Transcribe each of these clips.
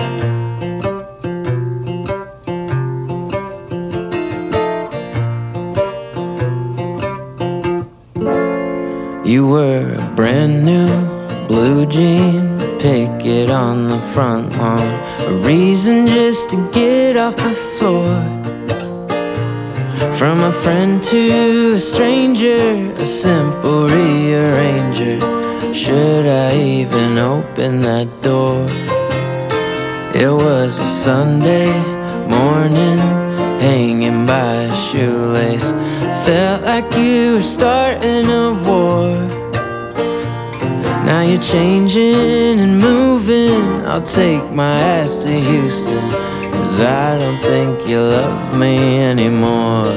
You were a brand new blue jean picket on the front lawn, a reason just to get off the floor. From a friend to a stranger, a simple rearranger. Should I even open that door? It was a Sunday morning, hanging by a shoelace. Felt like you were starting a war. Now you're changing and moving. I'll take my ass to Houston, 'cause I don't think you love me anymore.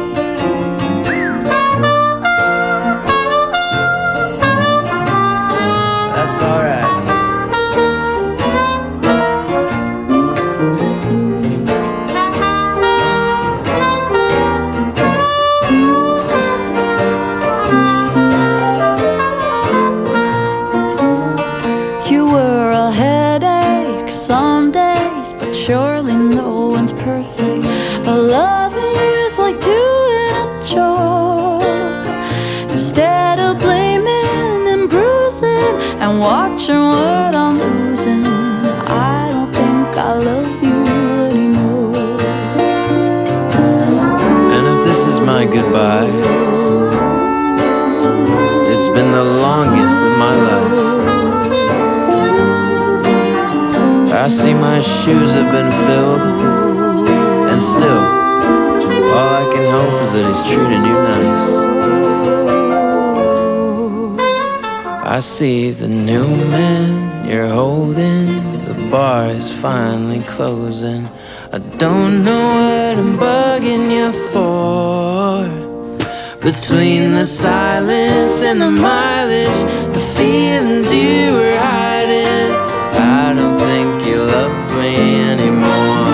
That's alright. Surely no one's perfect, but loving you's like doing a chore. Instead of blaming and bruising and watching what I'm losing, I don't think I love you anymore. And if this is my goodbye, it's been the longest of my life. I see my shoes have been filled, and still, all I can hope is that he's treating you nice. I see the new man you're holding, the bar is finally closing. I don't know what I'm bugging you for. Between the silence and the mileage, the feelings you were hiding, I don't think you love me anymore.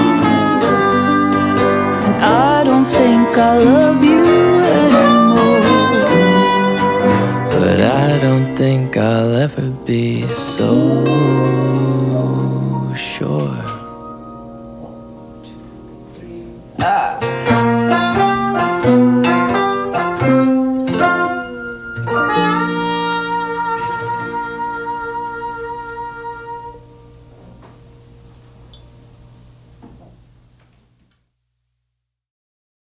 I don't think I love you anymore. But I don't think I'll ever be so sure.